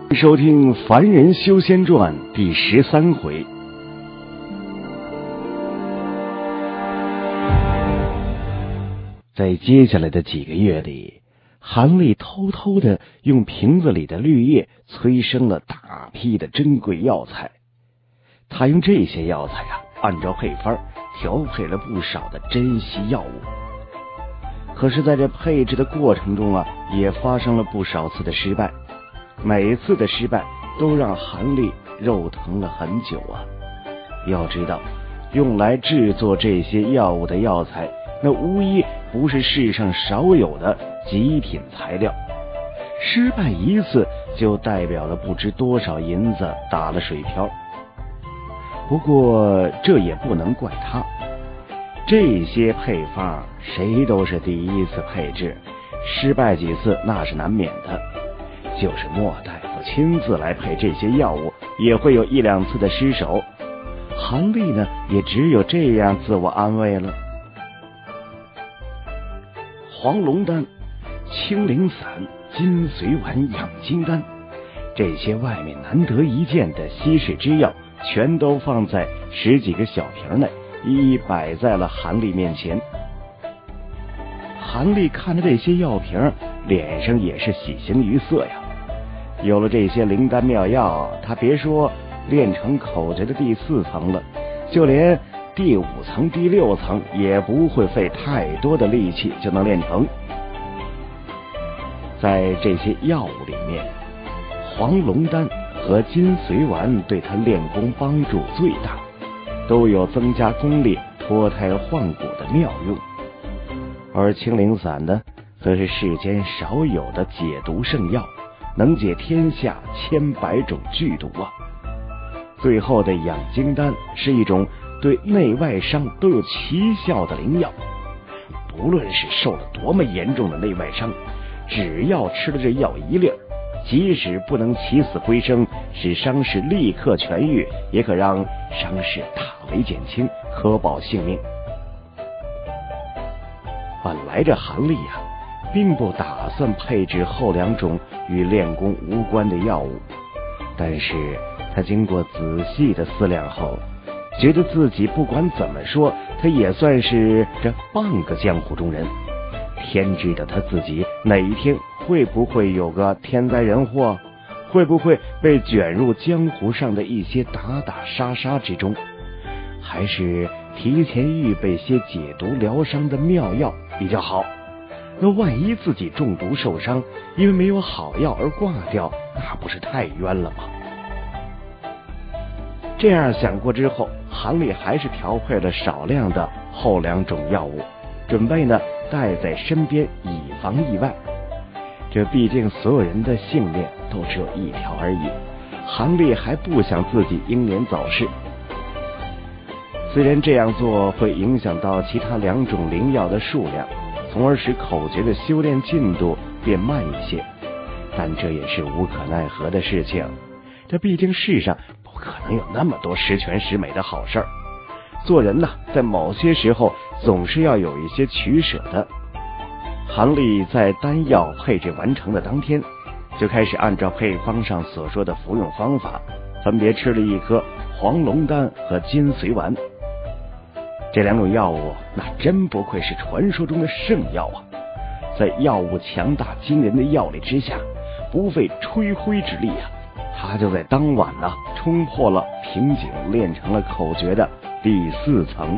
收听《凡人修仙传》第13回。在接下来的几个月里，韩立偷偷的用瓶子里的绿叶催生了大批的珍贵药材。他用这些药材按照配方调配了不少的珍稀药物。可是在这配制的过程中也发生了不少次的失败，每次的失败都让韩立肉疼了很久要知道，用来制作这些药物的药材，那无疑不是世上少有的极品材料，失败一次就代表了不知多少银子打了水漂。不过这也不能怪他，这些配方谁都是第一次配制，失败几次那是难免的。就是莫大夫亲自来配这些药物，也会有1、2次的失手。韩立呢，也只有这样自我安慰了。黄龙丹、青灵散、金髓丸、养精丹，这些外面难得一见的稀世之药，全都放在10几个小瓶内，一一摆在了韩立面前。韩立看着这些药瓶，脸上也是喜形于色呀。有了这些灵丹妙药，他别说练成口诀的第4层了，就连第5层、第6层也不会费太多的力气就能练成。在这些药物里面，黄龙丹和金髓丸对他练功帮助最大，都有增加功力、脱胎换骨的妙用。而青灵散呢，则是世间少有的解毒圣药，能解天下千百种剧毒最后的养精丹是一种对内外伤都有奇效的灵药，不论是受了多么严重的内外伤，只要吃了这药一粒，即使不能起死回生，使伤势立刻痊愈，也可让伤势大为减轻，可保性命。本来这韩立并不打算配置后2种与练功无关的药物，但是他经过仔细的思量后，觉得自己不管怎么说，他也算是这半个江湖中人。天知道他自己哪一天会不会有个天灾人祸，会不会被卷入江湖上的一些打打杀杀之中，还是提前预备些解毒疗伤的妙药比较好。那万一自己中毒受伤，因为没有好药而挂掉，那不是太冤了吗？这样想过之后，韩立还是调配了少量的后2种药物，准备呢带在身边，以防意外。这毕竟所有人的性命都只有一条而已，韩立还不想自己英年早逝。虽然这样做会影响到其他2种灵药的数量，从而使口诀的修炼进度变慢一些，但这也是无可奈何的事情。这毕竟世上不可能有那么多十全十美的好事儿，做人在某些时候总是要有一些取舍的。韩立在丹药配置完成的当天，就开始按照配方上所说的服用方法，分别吃了1颗黄龙丹和金髓丸。这2种药物那真不愧是传说中的圣药在药物强大惊人的药力之下，不费吹灰之力他就在当晚冲破了瓶颈，练成了口诀的第4层。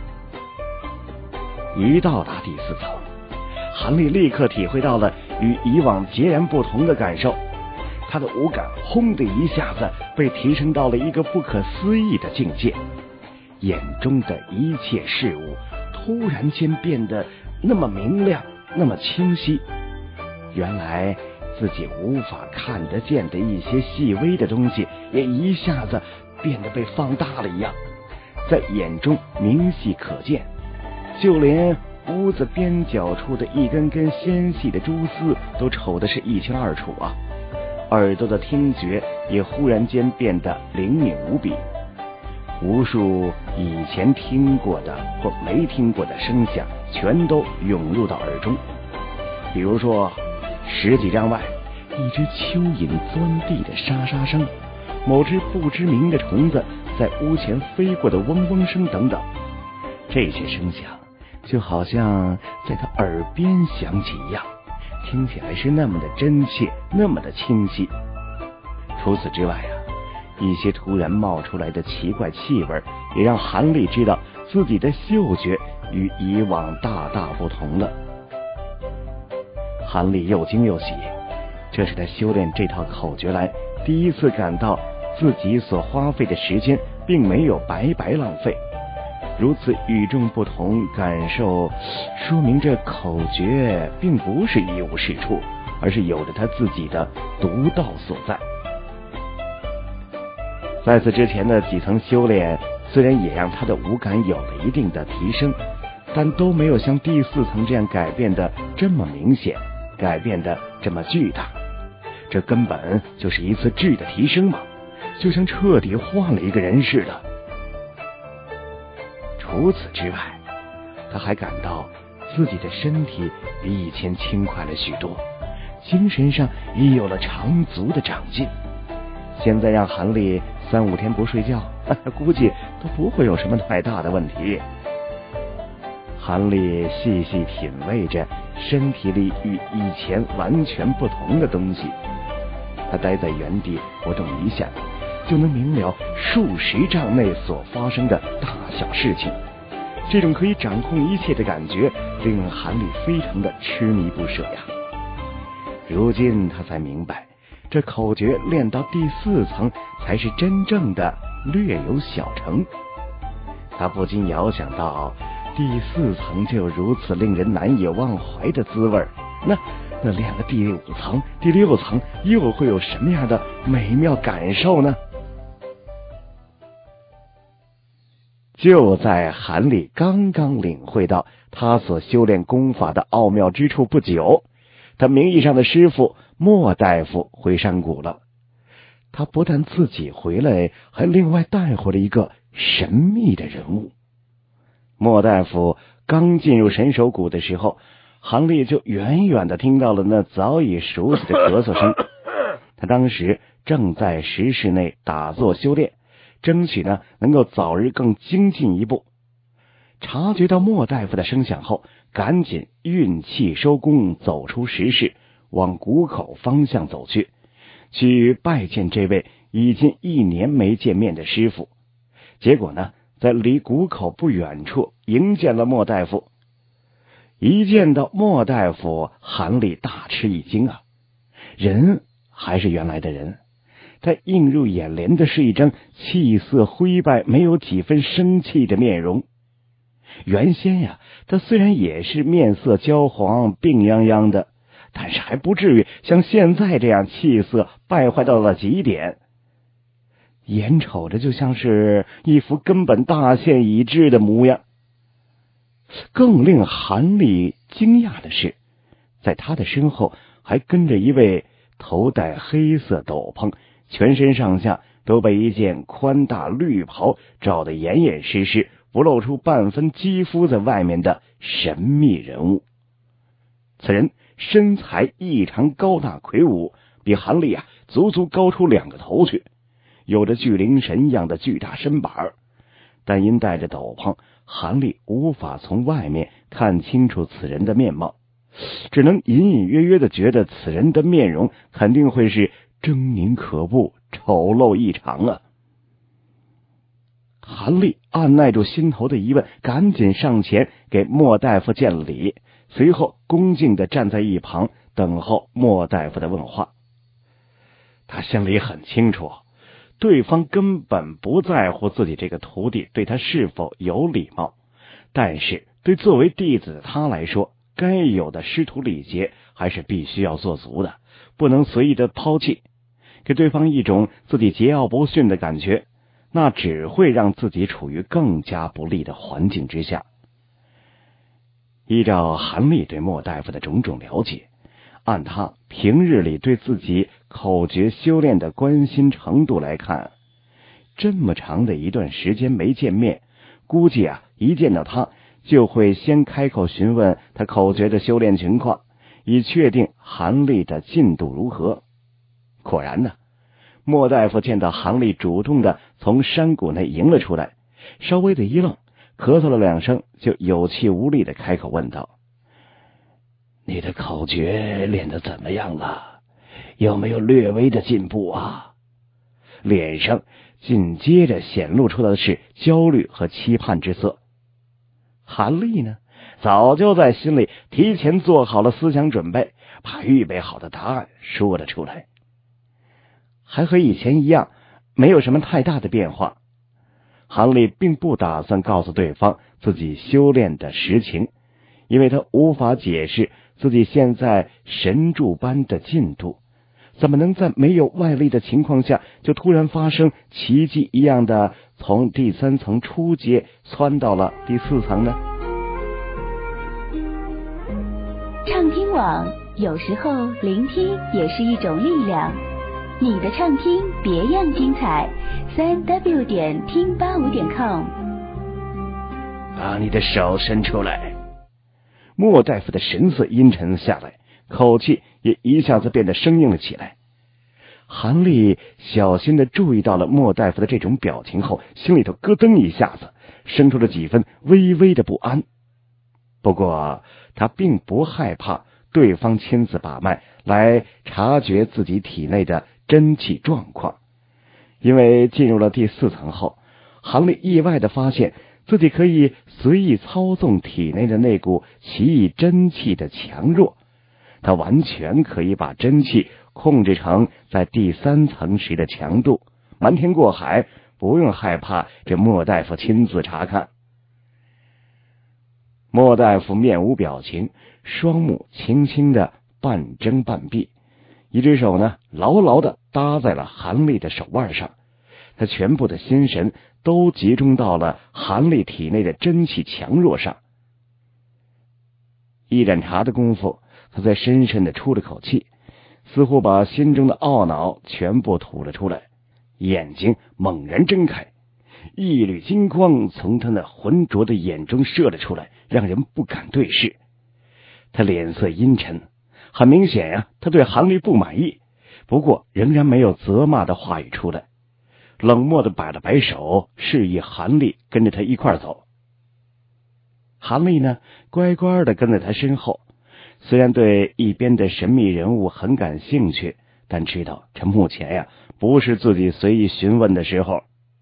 一到达第4层，韩立立刻体会到了与以往截然不同的感受，他的五感轰的一下子被提升到了一个不可思议的境界，眼中的一切事物突然间变得那么明亮，那么清晰。原来自己无法看得见的一些细微的东西，也一下子变得被放大了一样，在眼中明细可见。就连屋子边角处的一根根纤细的蛛丝都瞅得是一清二楚耳朵的听觉也忽然间变得灵敏无比，无数以前听过的或没听过的声响全都涌入到耳中。比如说10几丈外一只蚯蚓钻地的沙沙声，某只不知名的虫子在屋前飞过的嗡嗡声等等，这些声响就好像在他耳边响起一样，听起来是那么的真切，那么的清晰。除此之外啊，一些突然冒出来的奇怪气味也让韩立知道自己的嗅觉与以往大大不同了。韩立又惊又喜，这是他修炼这套口诀来第一次感到自己所花费的时间并没有白白浪费。如此与众不同感受，说明这口诀并不是一无是处，而是有着他自己的独到所在。在此之前的几层修炼虽然也让他的五感有了一定的提升，但都没有像第4层这样改变的这么明显，改变的这么巨大。这根本就是一次质的提升嘛，就像彻底换了一个人似的。除此之外，他还感到自己的身体比以前轻快了许多，精神上也有了长足的长进。现在让韩立3、5天不睡觉，估计都不会有什么太大的问题。韩立细细品味着身体里与以前完全不同的东西，他待在原地不动一下，就能明了数十丈内所发生的大小事情。这种可以掌控一切的感觉令韩立非常的痴迷不舍呀。如今他才明白，这口诀练到第4层才是真正的略有小成。他不禁遥想到第4层就有如此令人难以忘怀的滋味，那练了第5层、第6层又会有什么样的美妙感受呢？就在韩立刚刚领会到他所修炼功法的奥妙之处不久，他名义上的师傅莫大夫回山谷了。他不但自己回来，还另外带回了一个神秘的人物。莫大夫刚进入神手谷的时候，韩立就远远的听到了那早已熟悉的咳嗽声。他当时正在石室内打坐修炼，争取呢能够早日更精进一步。察觉到莫大夫的声响后，赶紧运气收功，走出石室，往谷口方向走去，去拜见这位已经1年没见面的师傅。结果呢，在离谷口不远处迎见了莫大夫。一见到莫大夫，韩立大吃一惊啊！人还是原来的人，他映入眼帘的是一张气色灰败、没有几分生气的面容。原先呀，他虽然也是面色焦黄、病殃殃的，但是还不至于像现在这样气色败坏到了极点。眼瞅着就像是一副根本大限已至的模样。更令韩立惊讶的是，在他的身后还跟着一位头戴黑色斗篷，全身上下都被一件宽大绿袍罩得严严实实，不露出半分肌肤在外面的神秘人物。此人身材异常高大魁梧，比韩立足足高出2个头去，有着巨灵神一样的巨大身板，但因戴着斗篷，韩立无法从外面看清楚此人的面貌，只能隐隐约约的觉得此人的面容肯定会是狰狞可怖、丑陋异常啊！韩立按耐住心头的疑问，赶紧上前给莫大夫见了礼，随后恭敬地站在一旁等候莫大夫的问话。他心里很清楚，对方根本不在乎自己这个徒弟对他是否有礼貌，但是对作为弟子的他来说，该有的师徒礼节还是必须要做足的，不能随意的抛弃，给对方一种自己桀骜不驯的感觉，那只会让自己处于更加不利的环境之下。依照韩立对莫大夫的种种了解，按他平日里对自己口诀修炼的关心程度来看，这么长的一段时间没见面，估计一见到他就会先开口询问他口诀的修炼情况，以确定韩立的进度如何。 果然呢，莫大夫见到杭丽主动的从山谷内迎了出来，稍微的一愣，咳嗽了2声，就有气无力的开口问道：“你的口诀练得怎么样了？有没有略微的进步啊？”脸上紧接着显露出来的是焦虑和期盼之色。韩立呢，早就在心里提前做好了思想准备，把预备好的答案说了出来。还和以前一样，没有什么太大的变化。韩立并不打算告诉对方自己修炼的实情，因为他无法解释自己现在神助般的进度，怎么能在没有外力的情况下就突然发生奇迹一样的从第3层初阶窜到了第4层呢？ 畅听网，有时候聆听也是一种力量。你的畅听别样精彩，3w 点听85.com。 把你的手伸出来。莫大夫的神色阴沉下来，口气也一下子变得生硬了起来。韩立小心的注意到了莫大夫的这种表情后，心里头咯噔一下子，生出了几分微微的不安。不过他并不害怕对方亲自把脉来察觉自己体内的真气状况，因为进入了第4层后，韩立意外的发现自己可以随意操纵体内的那股奇异真气的强弱，他完全可以把真气控制成在第3层时的强度，瞒天过海，不用害怕这莫大夫亲自查看。莫大夫面无表情，双目轻轻的半睁半闭，一只手呢牢牢的搭在了韩立的手腕上，他全部的心神都集中到了韩立体内的真气强弱上。一盏茶的功夫，他才深深的出了口气，似乎把心中的懊恼全部吐了出来，眼睛猛然睁开，一缕金光从他那浑浊的眼中射了出来，让人不敢对视。他脸色阴沉，很明显呀，他对韩立不满意，不过仍然没有责骂的话语出来，冷漠的摆了摆手，示意韩立跟着他一块走。韩立呢，乖乖的跟在他身后，虽然对一边的神秘人物很感兴趣，但知道这目前呀，不是自己随意询问的时候。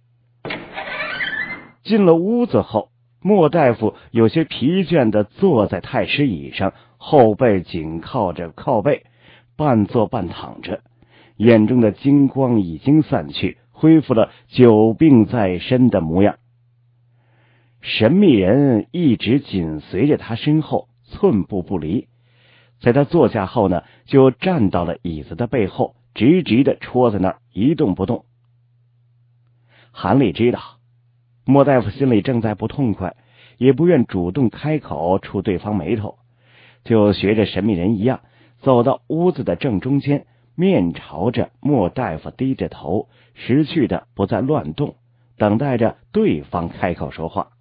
进了屋子后，莫大夫有些疲倦的坐在太师椅上，后背紧靠着靠背，半坐半躺着，眼中的金光已经散去，恢复了久病在身的模样。神秘人一直紧随着他身后，寸步不离。在他坐下后呢，就站到了椅子的背后，直直的戳在那儿一动不动。韩立知道莫大夫心里正在不痛快，也不愿主动开口触对方眉头，就学着神秘人一样，走到屋子的正中间，面朝着莫大夫低着头，识趣的不再乱动，等待着对方开口说话。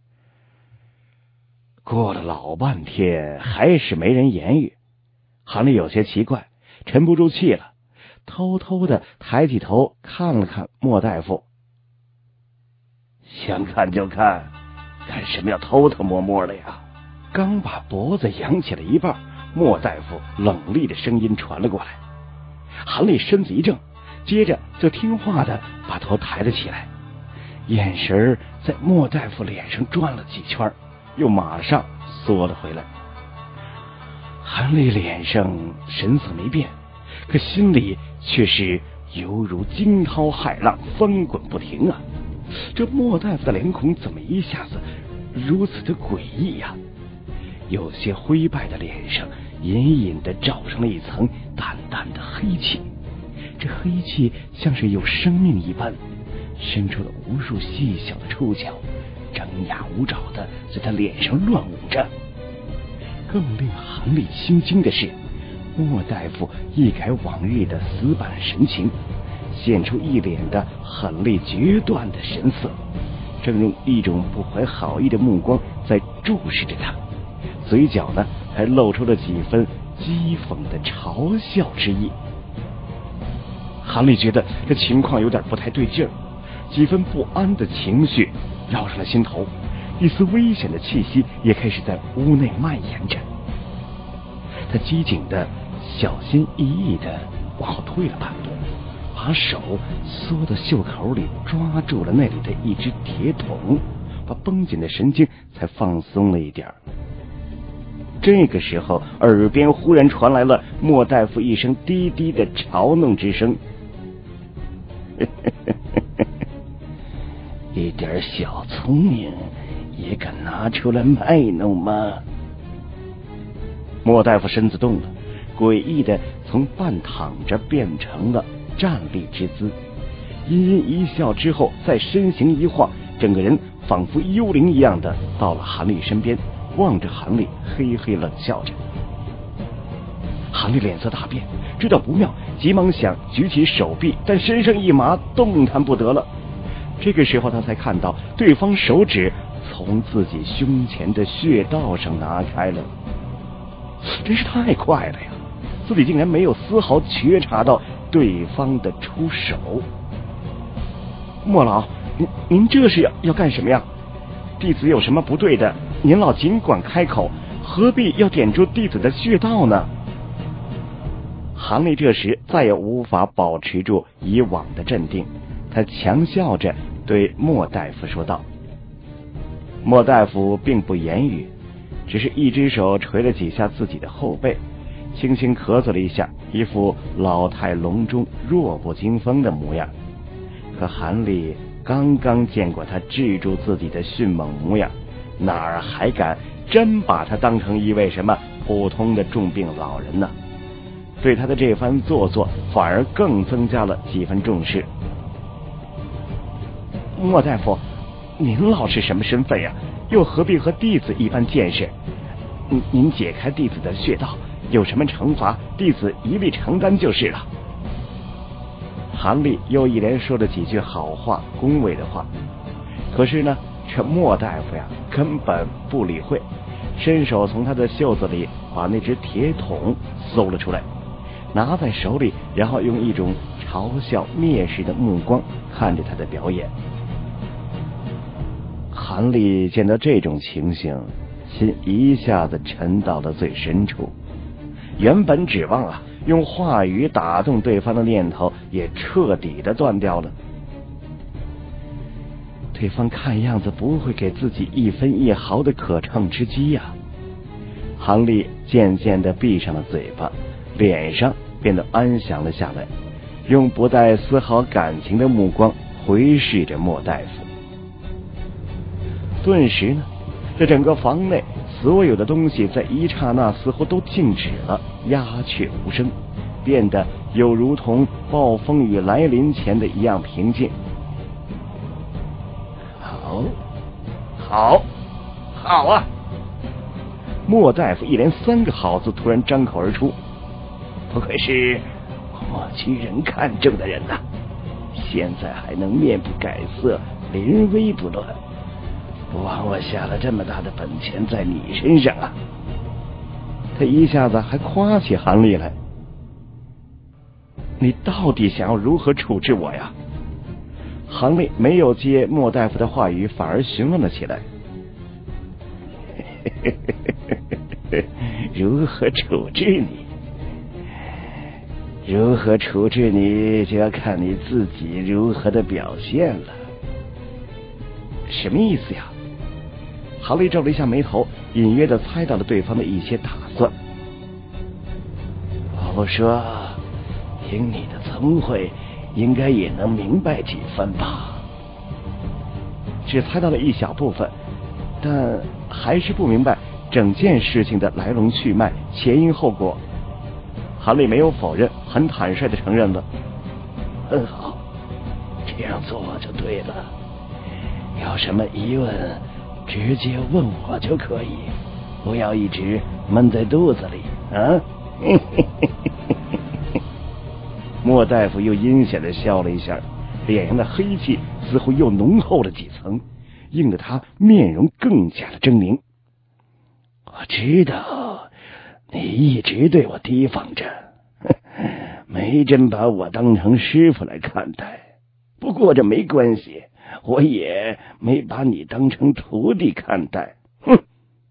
过了老半天，还是没人言语。韩立有些奇怪，沉不住气了，偷偷的抬起头看了看莫大夫。想看就看，干什么要偷偷摸摸的呀？刚把脖子扬起了一半，莫大夫冷厉的声音传了过来。韩立身子一怔，接着就听话的把头抬了起来，眼神在莫大夫脸上转了几圈，又马上缩了回来。韩立脸上神色没变，可心里却是犹如惊涛骇浪，翻滚不停啊！这莫大夫的脸孔怎么一下子如此的诡异呀？有些灰败的脸上隐隐的罩上了一层淡淡的黑气，这黑气像是有生命一般，伸出了无数细小的触角，张牙舞爪的在他脸上乱舞着。更令韩立心惊的是，莫大夫一改往日的死板神情，现出一脸的狠厉决断的神色，正用一种不怀好意的目光在注视着他，嘴角呢还露出了几分讥讽的嘲笑之意。 韩丽觉得这情况有点不太对劲儿，几分不安的情绪绕上了心头，一丝危险的气息也开始在屋内蔓延着。他机警的、小心翼翼的往后退了半步，把手缩到袖口里，抓住了那里的一只铁桶，把绷紧的神经才放松了一点。这个时候，耳边忽然传来了莫大夫一声低低的嘲弄之声：“一点小聪明也敢拿出来卖弄吗？”莫大夫身子动了，诡异的从半躺着变成了站立之姿，阴阴一笑之后，再身形一晃，整个人仿佛幽灵一样的到了韩丽身边，望着韩丽嘿嘿冷笑着。韩丽脸色大变，知道不妙，急忙想举起手臂，但身上一麻，动弹不得了。这个时候他才看到对方手指从自己胸前的穴道上拿开了，真是太快了呀！自己竟然没有丝毫觉察到对方的出手。莫老，您这是要干什么呀？弟子有什么不对的，您老尽管开口，何必要点住弟子的穴道呢？韩丽这时再也无法保持住以往的镇定，他强笑着对莫大夫说道。莫大夫并不言语，只是一只手捶了几下自己的后背，轻轻咳嗽了一下，一副老态龙钟、弱不禁风的模样。可韩丽刚刚见过他制住自己的迅猛模样，哪儿还敢真把他当成一位什么普通的重病老人呢？对他的这番做作反而更增加了几分重视。莫大夫，您老是什么身份呀？又何必和弟子一般见识？您解开弟子的穴道，有什么惩罚，弟子一力承担就是了。韩丽又一连说了几句好话、恭维的话，可是呢，这莫大夫呀根本不理会，伸手从他的袖子里把那只铁桶搜了出来，拿在手里，然后用一种嘲笑蔑视的目光看着他的表演。韩丽见到这种情形，心一下子沉到了最深处，原本指望用话语打动对方的念头也彻底的断掉了。对方看样子不会给自己一分一毫的可乘之机呀。韩丽渐渐的闭上了嘴巴，脸上变得安详了下来，用不带丝毫感情的目光回视着莫大夫。顿时呢，这整个房内所有的东西在一刹那似乎都静止了，鸦雀无声，变得有如同暴风雨来临前的一样平静。好啊！莫大夫一连3个好字突然张口而出，不愧是莫居人看中的人呐，现在还能面不改色，临危不乱，不枉我下了这么大的本钱在你身上啊！他一下子还夸起韩丽来。你到底想要如何处置我呀？韩丽没有接莫大夫的话语，反而询问了起来。如何处置你？如何处置你，就要看你自己如何的表现了。什么意思呀？韩丽皱了一下眉头，隐约的猜到了对方的一些打算。我不说，凭你的聪慧，应该也能明白几分吧？只猜到了一小部分，但还是不明白整件事情的来龙去脉、前因后果。韩丽没有否认，很坦率的承认了。很好，这样做就对了。有什么疑问，直接问我就可以，不要一直闷在肚子里啊！莫大夫又阴险的笑了一下，脸上的黑气似乎又浓厚了几层，映得他面容更加的狰狞。我知道你一直对我提防着， 没真把我当成师傅来看待。不过这没关系，我也没把你当成徒弟看待。哼，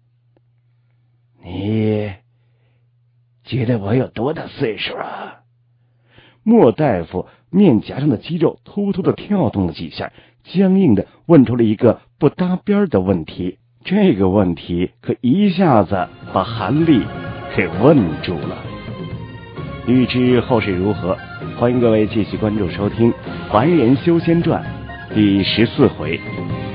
你觉得我有多大岁数啊？莫大夫面颊上的肌肉突突的跳动了几下，僵硬的问出了一个不搭边的问题。这个问题可一下子把韩立给问住了。欲知后事如何，欢迎各位继续关注收听《凡人修仙传》第14回。